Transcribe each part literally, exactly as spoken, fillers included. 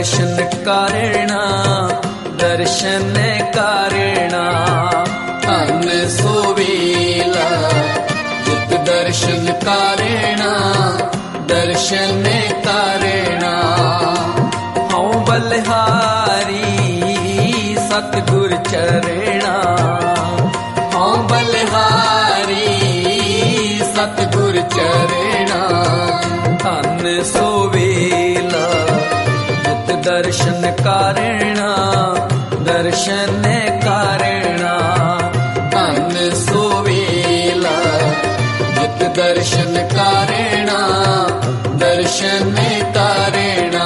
दर्शन करना दर्शन करना धन सोवेला जित दर्शन करना दर्शन करना हूँ बलिहारी सतगुर चरणा हूँ बलिहारी सतगुर चरणा धन सोवेला जित दर्शन करना दर्शन करना धन सोवेला जित दर्शन करना दर्शन करना।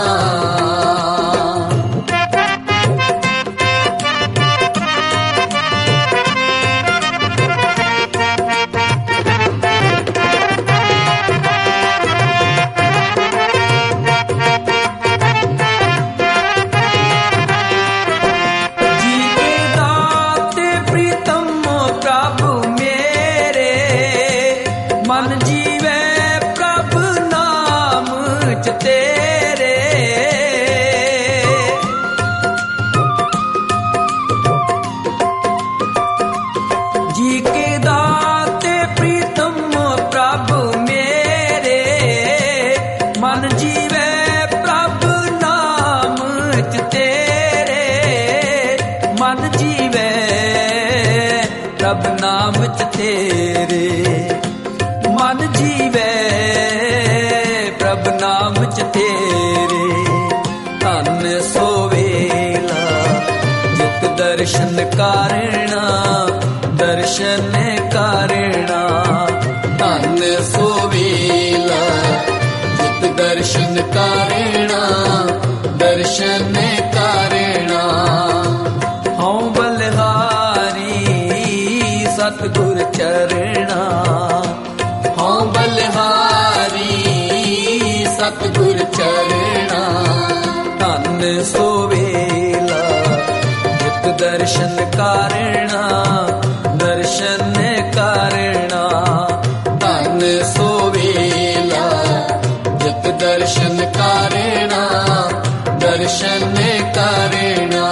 प्रभ नाम च तेरे मन जीवे प्रभ नाम च तेरे धन सोवेला जित दर्शन करना दर्शन करना धन सोवेला जित दर्शन करना दर्शन करना हूँ बलिहारी सतगुर चरणा हूँ बलिहारी सतगुर चरणा धन सोवेला जित दर्शन करना दर्शन करना धन सोवेला जित दर्शन करना दर्शन करना।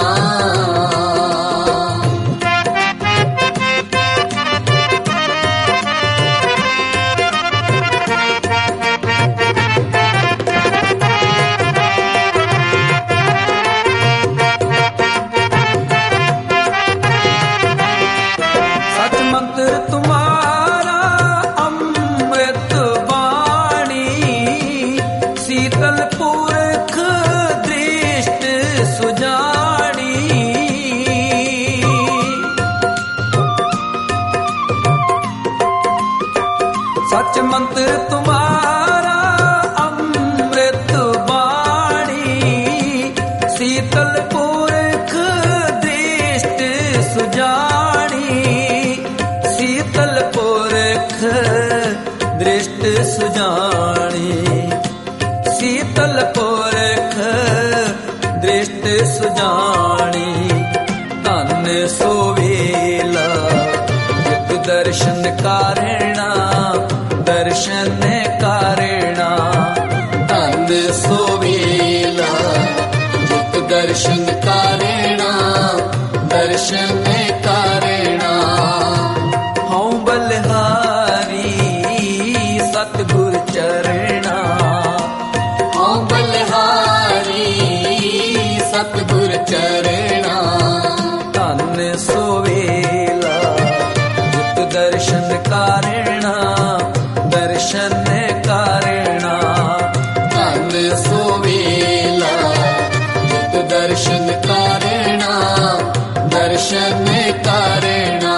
सच मंत्र तुम्हारा अमृत वाणी शीतल पुरख दृष्ट सुजानी शीतल पुरख दृष्ट सुजानी शीतल पुरख दृष्ट सुजानी धन सोवेला जित दर्शन करना दर्शन करना धन सोवेला जित दर्शन करना दर्शन करना हूँ बलिहारी सतगुर चरणा हूँ बलिहारी सतगुर चरणा धन सोवेला जित दर्शन करना दर्शन करना धन सोवेला जित दर्शन करना दर्शन करना।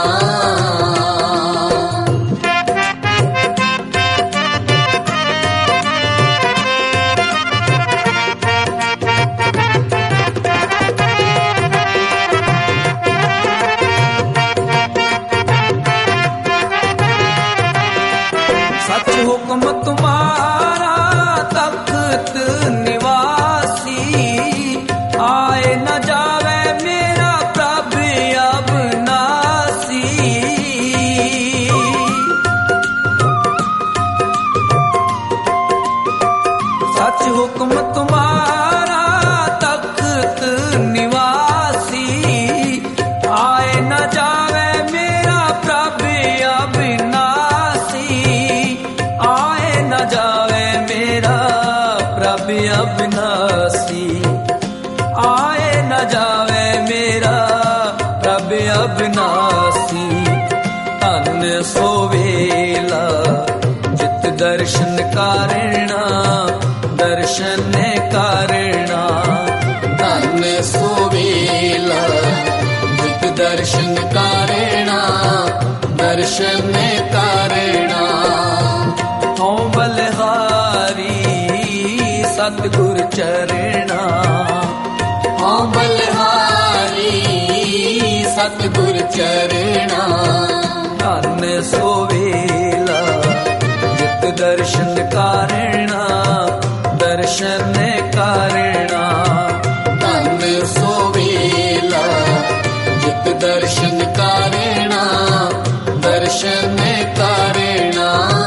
सच हुक्म तुम्हारा तख्त निवासी आए न जावे मेरा प्रभ अविनाशी सच हुक्म तुम्हारा सो वेला जित दर्शन कारणा दर्शन कारणा धन सो वेला जित दर्शन कारणा दर्शन कारणा हों बलहारी सतगुर चरणा हों बलहारी सतगुर चरणा धन सो वेला जित दर्शन कारणा दर्शन कारणा धन सो वेला जित दर्शन कारणा दर्शन कारणा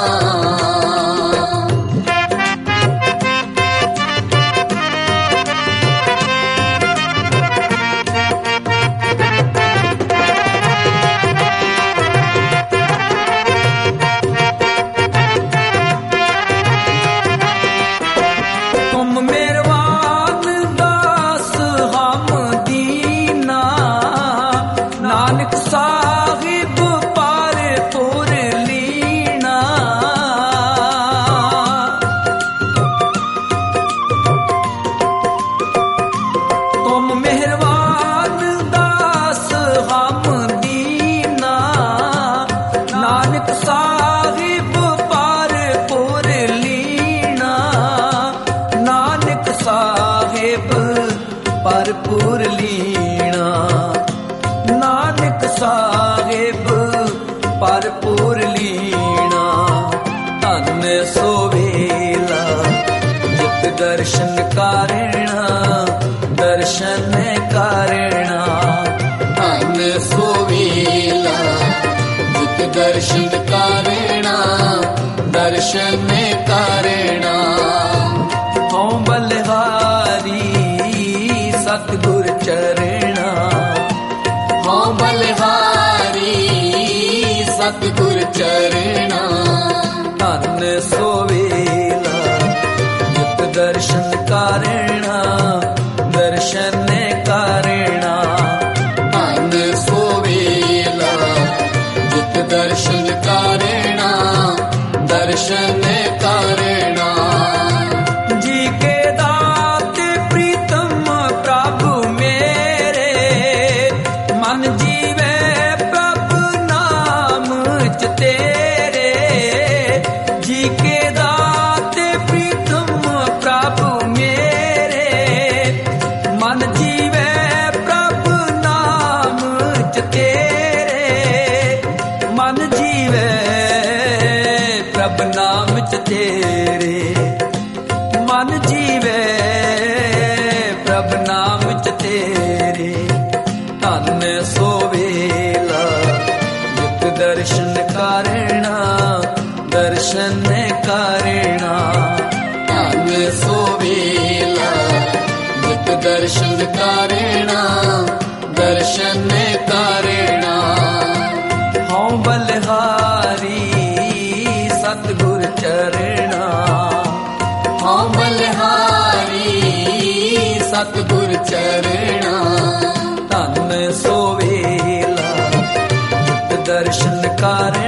भरपूर लीना नानक साहिब भरपूर लीना धन सो वेला जित दर्शन कारणा दर्शन कारणा धन सो वेला जित दर्शन कारणा दर्शन कारणा हों बलहारी सतगुर चरणा हों बलहारी सतगुर चरणा धन सो वेला जित दर्शन कारणा दर्शन कारणा धन सो वेला जित दर्शन कारणा दर्शन कारणा जी के प्रभ नाम च तेरे मन जीवे प्रभ नाम च तेरे धन सो वेला जित दर्शन कारणा दर्शन कारणा धन सो वेला जित दर्शन कारणा दर्शन कारणा हों बलहारी सतगुर चरणा हों बलहारी सतगुर चरणा धन सो वेला जित दर्शन कारणा